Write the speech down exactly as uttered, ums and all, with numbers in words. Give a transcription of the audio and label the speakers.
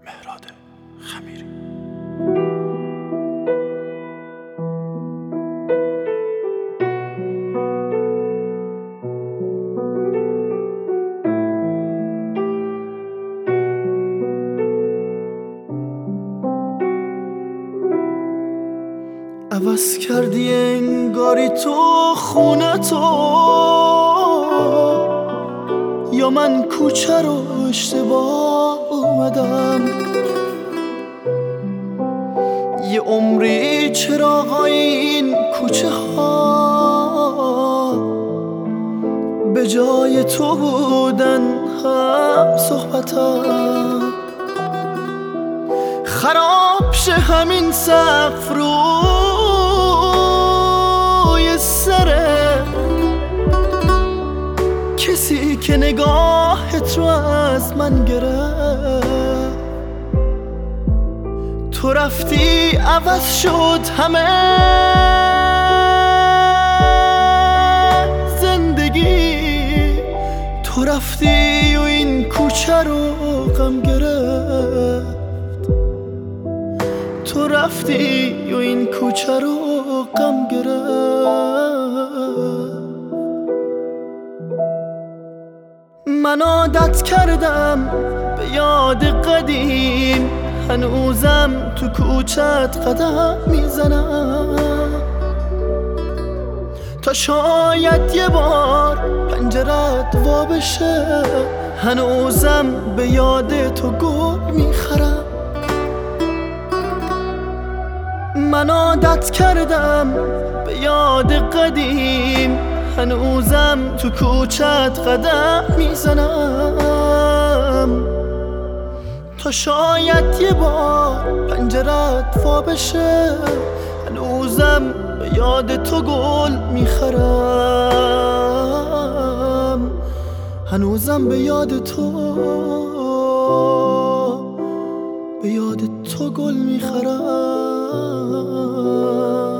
Speaker 1: مهراد خمیری.
Speaker 2: عوض کردی انگاری تو خونه تو، یا من کوچه رو اشتباه اومدم. یه عمری چراغای این کوچه ها به جای تو بودن هم صحبتم. خراب شه همین سقف روی سره کسی که نگاهت رو از من گرفت. تو رفتی عوض شد همه زندگی، تو رفتی و این کوچه رو غم گرفت. تو رفتی و این کوچه رو غم گرفت. من عادت کردم به یاد قدیم، هنوزم تو کوچت قدم میزنم. تا شاید یه بار پنجرت وا بشه، هنوزم به یاد تو گل میخرم. من عادت کردم به یاد قدیم، هنوزم تو کوچت قدم میزنم. تا شاید یه بار پنجرت وا بشه، هنوزم به یاد تو گل میخرم. هنوزم به یاد تو به یاد تو گل میخرم.